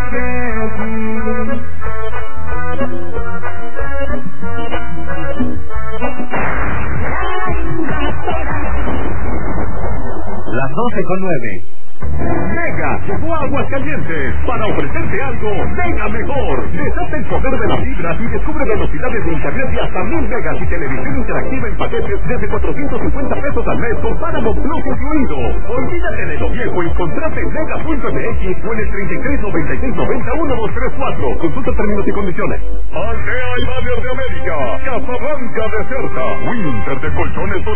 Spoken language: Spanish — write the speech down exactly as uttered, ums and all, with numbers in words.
Las doce con nueve. Mega llegó a Aguascalientes para ofrecerte algo mega mejor. Desata el poder de las fibras y descubre velocidades de internet de hasta mil megas y televisión interactiva en paquetes desde cuatrocientos cincuenta pesos al mes con Paramount Plus incluido. Olvídate de lo viejo y contrate en mega punto m x o en el treinta y tres noventa y seis noventa uno dos tres cuatro. Consulta términos y condiciones. Aldea y Baños de América, Casablanca Deserta, Winter de colchones